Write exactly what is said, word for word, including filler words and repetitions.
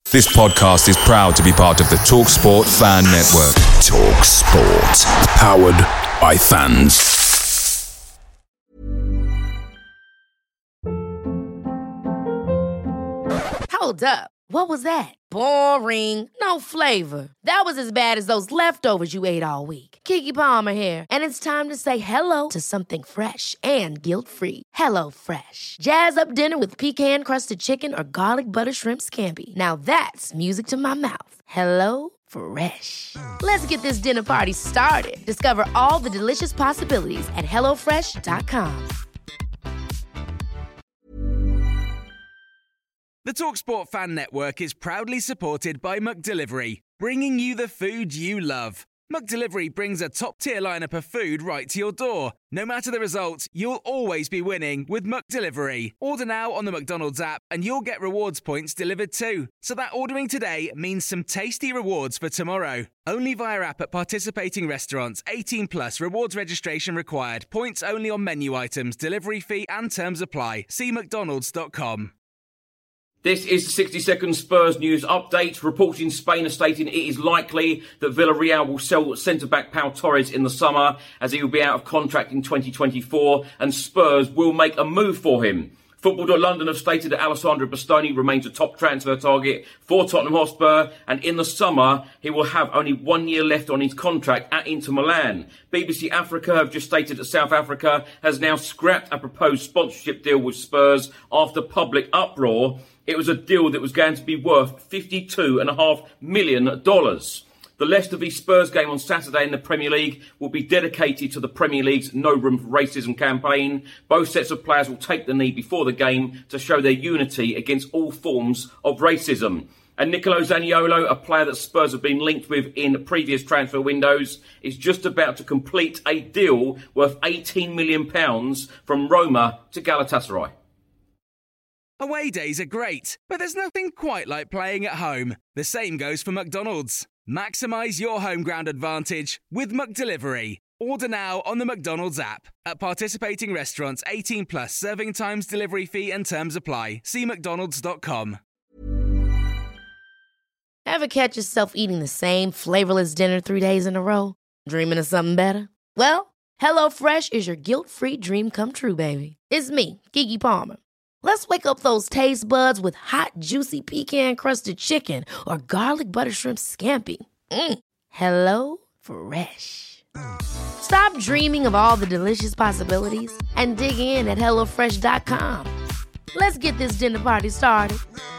This podcast is proud to be part of the TalkSport Fan Network. TalkSport. Powered by fans. Hold up. What was that? Boring. No flavor. That was as bad as those leftovers you ate all week. Keke Palmer here, and it's time to say hello to something fresh and guilt-free. Hello Fresh. Jazz up dinner with pecan-crusted chicken or garlic butter shrimp scampi. Now that's music to my mouth. Hello Fresh. Let's get this dinner party started. Discover all the delicious possibilities at hello fresh dot com. The TalkSport Fan Network is proudly supported by McDelivery, bringing you the food you love. McDelivery brings a top-tier lineup of food right to your door. No matter the result, you'll always be winning with McDelivery. Order now on the McDonald's app and you'll get rewards points delivered too. So that ordering today means some tasty rewards for tomorrow. Only via app at participating restaurants. eighteen plus rewards registration required. Points only on menu items. Delivery fee and terms apply. See mcdonalds dot com. This is the sixty second Spurs news update. Reports in Spain are stating it is likely that Villarreal will sell centre-back Pau Torres in the summer as he will be out of contract in twenty twenty-four and Spurs will make a move for him. Football dot London have stated that Alessandro Bastoni remains a top transfer target for Tottenham Hotspur, and in the summer he will have only one year left on his contract at Inter Milan. B B C Africa have just stated that South Africa has now scrapped a proposed sponsorship deal with Spurs after public uproar. It was a deal that was going to be worth fifty-two point five million dollars. The Leicester v Spurs game on Saturday in the Premier League will be dedicated to the Premier League's No Room for Racism campaign. Both sets of players will take the knee before the game to show their unity against all forms of racism. And Nicolo Zaniolo, a player that Spurs have been linked with in previous transfer windows, is just about to complete a deal worth eighteen million pounds from Roma to Galatasaray. Away days are great, but there's nothing quite like playing at home. The same goes for McDonald's. Maximise your home ground advantage with McDelivery. Order now on the McDonald's app. At participating restaurants, eighteen plus, serving times, delivery fee and terms apply. See mcdonalds dot com. Ever catch yourself eating the same flavorless dinner three days in a row? Dreaming of something better? Well, HelloFresh is your guilt-free dream come true, baby. It's me, Keke Palmer. Let's wake up those taste buds with hot, juicy pecan-crusted chicken or garlic butter shrimp scampi. Mm. Hello Fresh. Stop dreaming of all the delicious possibilities and dig in at hello fresh dot com. Let's get this dinner party started.